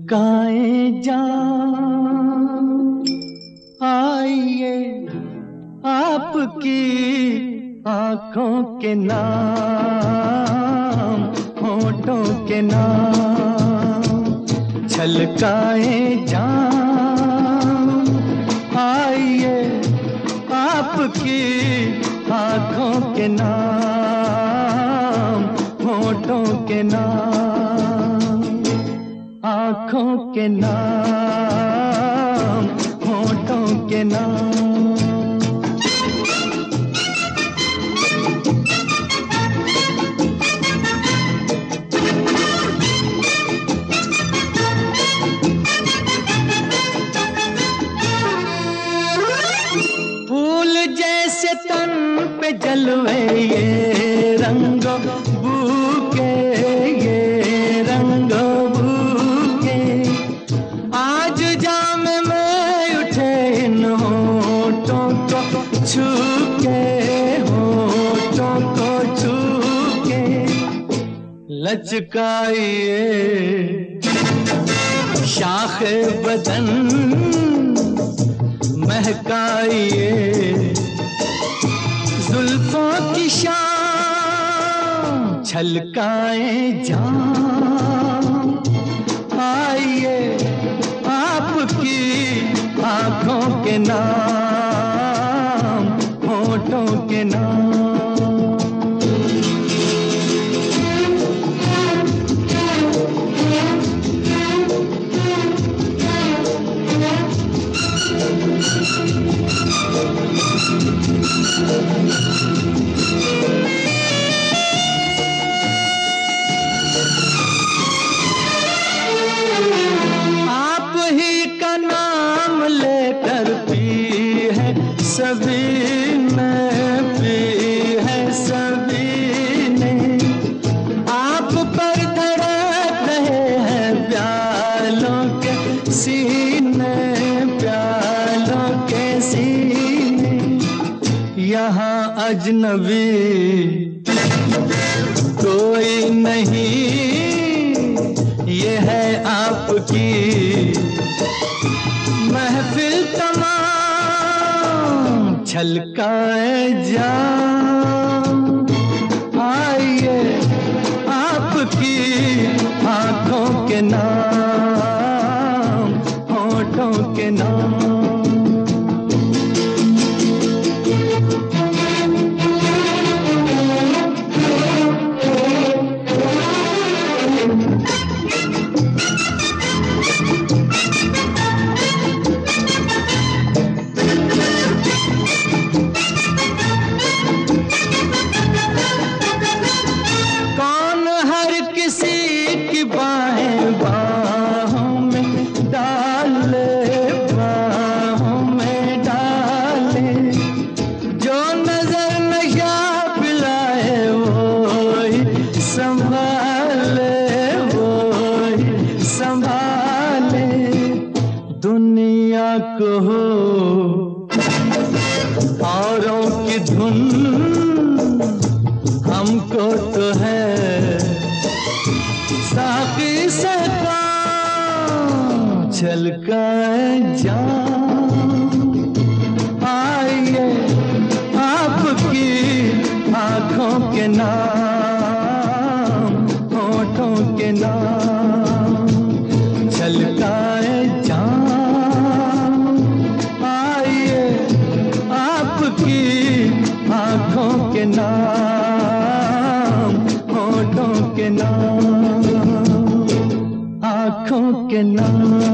छलकाएं जान आइए आपकी आंखों के नाम, होठों के नाम। छलकाएं जान आइए आपकी आंखों के नाम, होठों के नाम। आंखों के नाम, होठों के नाम। फूल जैसे तन पे जलवे ये रंग बूके, ये रंग बूके। आज जाम में उठे इन होठों को छू के, होठों को छू के। लचकाइए शाखे बदन, महकाइए जुल्फों की शाम। छलकाएं जान आइए आपकी आंखों के नाम, होठों के नाम। आप ही का नाम लेकर पी है सभी ने, पी है सभी ने। आप पर धड़क रहे हैं प्यालों के सीने, प्यालों के सीने। यहाँ अजनबी कोई नहीं, ये है आपकी महफिल तमाम। छलकाएं जान आइए आपकी आंखों के नाम, होठों के नाम। किसी की बाहें बाहों में डाले, बाहों में डाले। जो नजर नशा पिलाए वो ही संभाले, वो ही संभाले। दुनिया को हो औरों की धुन, हमको तो है साकी से काम। छलकाएं जान आइए आपकी आंखों के नाम, होठों के नाम। छलकाएं जान आइए आपकी आंखों के नाम, होठों के नाम। आँखों के नाम।